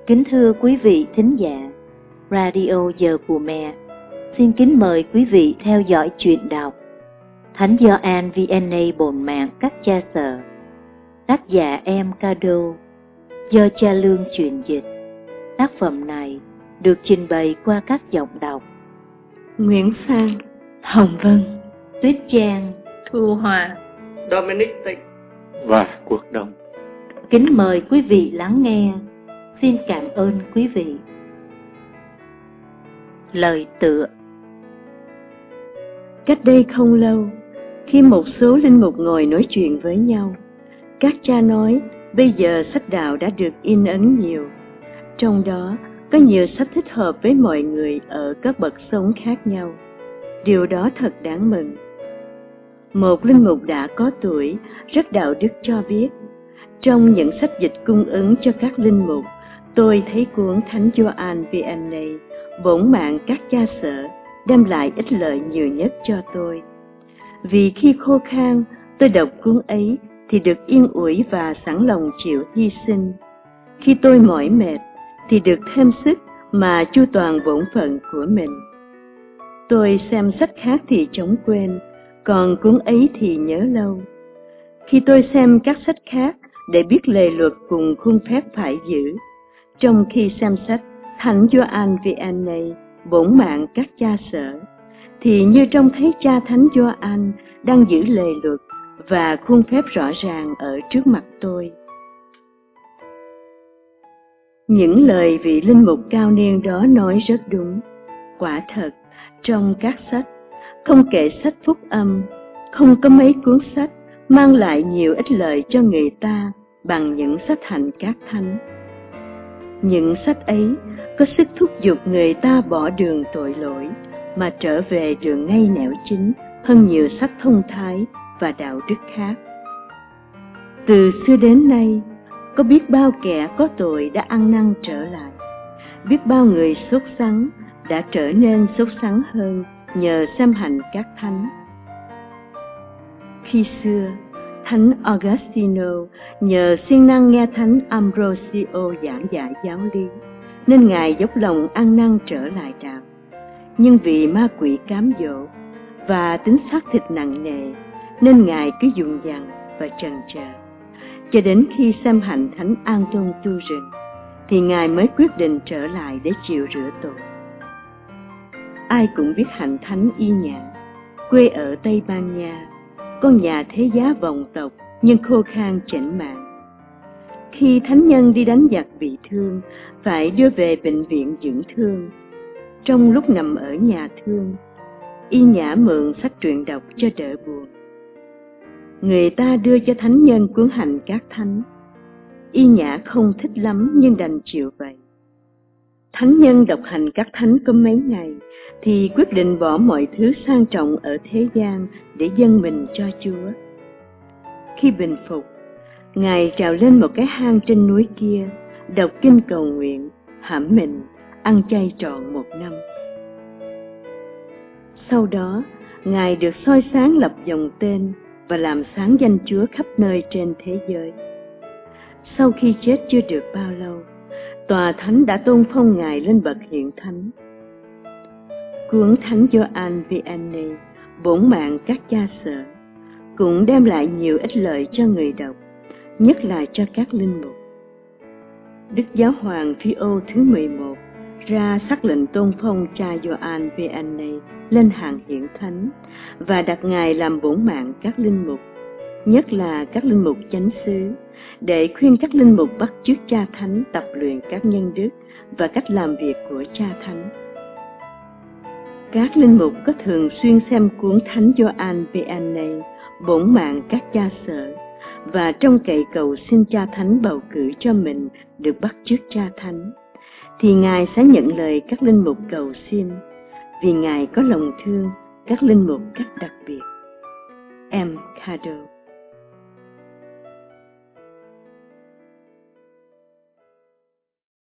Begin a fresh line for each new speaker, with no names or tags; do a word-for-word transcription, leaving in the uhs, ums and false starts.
Kính thưa quý vị thính giả, Radio Giờ Phù Mẹ xin kính mời quý vị theo dõi truyện đọc Thánh Gioan vê en a bổn mạng các cha xở, tác giả em Cado, do cha Lương chuyển dịch. Tác phẩm này được trình bày qua các giọng đọc
Nguyễn Phan,
Hồng Vân, Tuyết Trang,
Thu Hòa,
Dominic Tịnh
và Quốc Đông.
Kính mời quý vị lắng nghe. Xin cảm ơn quý vị. Lời tựa.
Cách đây không lâu, khi một số linh mục ngồi nói chuyện với nhau, các cha nói bây giờ sách đạo đã được in ấn nhiều, trong đó có nhiều sách thích hợp với mọi người ở các bậc sống khác nhau. Điều đó thật đáng mừng. Một linh mục đã có tuổi, rất đạo đức cho biết, trong những sách dịch cung ứng cho các linh mục, tôi thấy cuốn Thánh Gioan vê en a, bổn mạng các cha xở, đem lại ích lợi nhiều nhất cho tôi. Vì khi khô khan, tôi đọc cuốn ấy thì được yên ủi và sẵn lòng chịu hy sinh. Khi tôi mỏi mệt thì được thêm sức mà chu toàn bổn phận của mình. Tôi xem sách khác thì chóng quên, còn cuốn ấy thì nhớ lâu. Khi tôi xem các sách khác để biết lề luật cùng khuôn phép phải giữ, trong khi xem sách Thánh Gioan vê en a, bổn mạng các cha xở, thì như trông thấy cha Thánh Gioan đang giữ lề luật và khuôn phép rõ ràng ở trước mặt tôi. Những lời vị linh mục cao niên đó nói rất đúng. Quả thật, trong các sách, không kể sách phúc âm, không có mấy cuốn sách mang lại nhiều ích lợi cho người ta bằng những sách hạnh các thánh. Những sách ấy có sức thúc giục người ta bỏ đường tội lỗi mà trở về đường ngay nẻo chính hơn nhiều sách thông thái và đạo đức khác. Từ xưa đến nay, có biết bao kẻ có tội đã ăn năn trở lại, biết bao người sốt sắng đã trở nên sốt sắng hơn nhờ xem hành các thánh. Khi xưa, Thánh Augustino nhờ siêng năng nghe Thánh Ambrosio giảng dạy giáo lý, nên Ngài dốc lòng ăn năn trở lại đạo. Nhưng vì ma quỷ cám dỗ và tính xác thịt nặng nề, nên Ngài cứ dùng dằng và chần chờ. Cho đến khi xem hành Thánh Anton tu rừng, thì Ngài mới quyết định trở lại để chịu rửa tội. Ai cũng biết hạnh Thánh Y Nhã, quê ở Tây Ban Nha, con nhà thế giá vọng tộc nhưng khô khan chểnh mảng. Khi thánh nhân đi đánh giặc bị thương, phải đưa về bệnh viện dưỡng thương. Trong lúc nằm ở nhà thương, Y Nhã mượn sách truyện đọc cho đỡ buồn. Người ta đưa cho thánh nhân cuốn hành các thánh. Y Nhã không thích lắm nhưng đành chịu vậy. Thánh nhân đọc hành các thánh có mấy ngày thì quyết định bỏ mọi thứ sang trọng ở thế gian để dâng mình cho Chúa. Khi bình phục, Ngài trèo lên một cái hang trên núi kia, đọc kinh cầu nguyện, hãm mình, ăn chay trọn một năm. Sau đó, Ngài được soi sáng lập dòng tên và làm sáng danh Chúa khắp nơi trên thế giới. Sau khi chết chưa được bao lâu, Tòa Thánh đã tôn phong Ngài lên bậc hiện thánh. Cuốn Thánh Gioan vê en a, bổn mạng các cha xở, cũng đem lại nhiều ích lợi cho người đọc, nhất là cho các linh mục. Đức Giáo hoàng Phi-ô thứ mười một ra sắc lệnh tôn phong cha Gioan vê en a lên hàng hiển thánh và đặt Ngài làm bổn mạng các linh mục, nhất là các linh mục chánh xứ, để khuyên các linh mục bắt chước cha thánh tập luyện các nhân đức và cách làm việc của cha thánh. Các linh mục có thường xuyên xem cuốn Thánh Gioan vê en a, bổn mạng các cha xở, và trông cậy cầu xin cha thánh bầu cử cho mình được bắt chước cha thánh, thì Ngài sẽ nhận lời các linh mục cầu xin, vì Ngài có lòng thương các linh mục cách đặc biệt. Em Cado.